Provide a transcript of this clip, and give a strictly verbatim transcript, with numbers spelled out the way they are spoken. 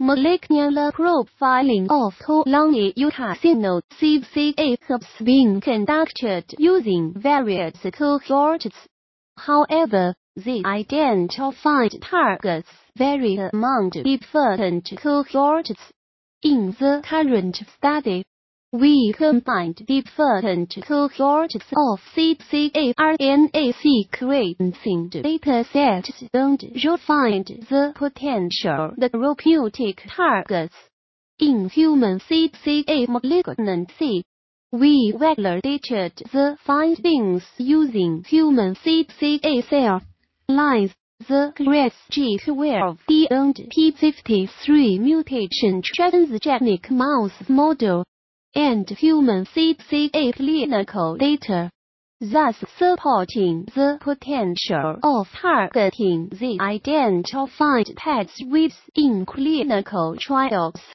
Molecular profiling of choline-eucarcinol C C A has been conducted using various cohorts. However, the identified targets vary among different cohorts. In the current study, we combined different cohorts of C C A R N A sequencing datasets and refined the potential therapeutic targets. In human C C A malignancy, we validated the findings using human C C A cell lines, the K R A S G twelve D and P fifty-three mutation transgenic mouse model, and human C C A clinical data, thus supporting the potential of targeting the identified pathways in clinical trials.